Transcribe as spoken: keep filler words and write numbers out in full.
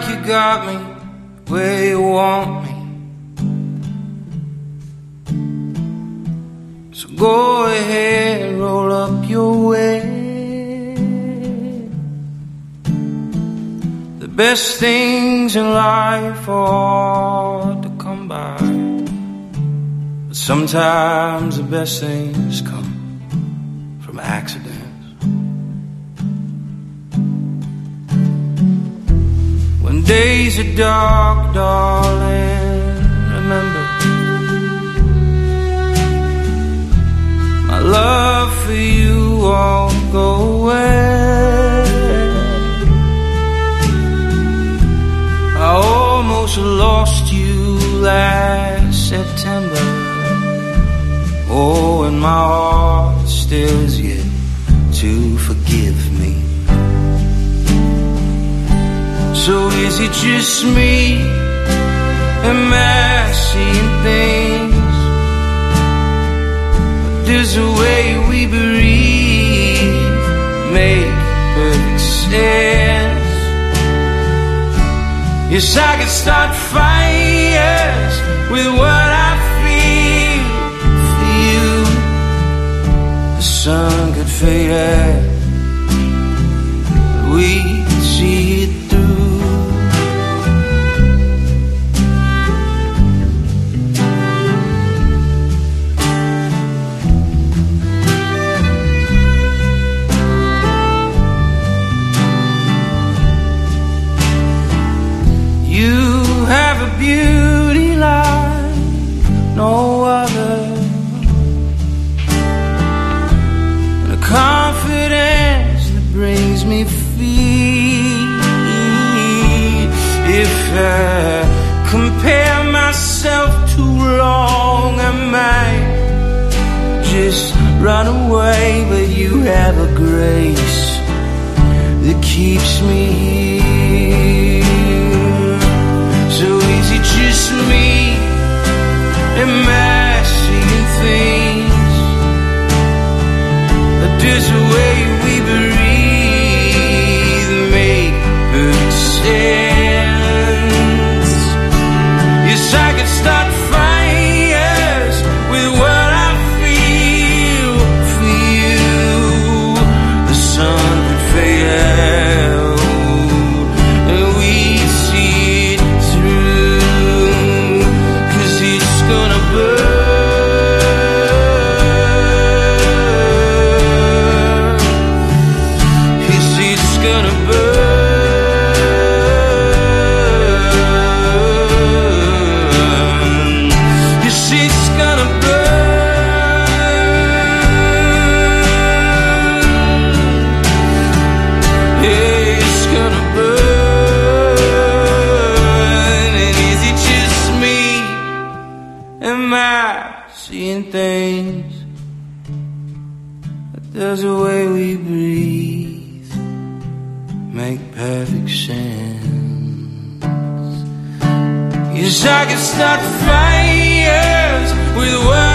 you got me where you want me. So go ahead, roll up your way. The best things in life are hard to come by, but sometimes the best things come from accidents. When days are dark, darling, remember my love for you won't go away. I almost lost you last September. Oh, and my heart still is yet to forgive me. So is it just me? Am I seeing things? Does the way we breathe make perfect sense? Yes, I could start fires with what I feel for you. The sun could fade out, but we could see it through. You have a beauty like no other, and a confidence that brings me feet. If I compare myself too long, I might just run away, but you have a grace that keeps me here. So is it just me? Am I seeing things? Or does the way we breathe make perfect sense? Yes, I could start fires with what I feel for you. The sun could fade out, and we see it through, 'cause it's gonna burn. Yes, it's gonna burn. Yes, it's gonna burn. Yeah, it's gonna burn. And is it just me? Am I seeing things? Does the way we breathe make perfect sense? Yes, I can start fires with what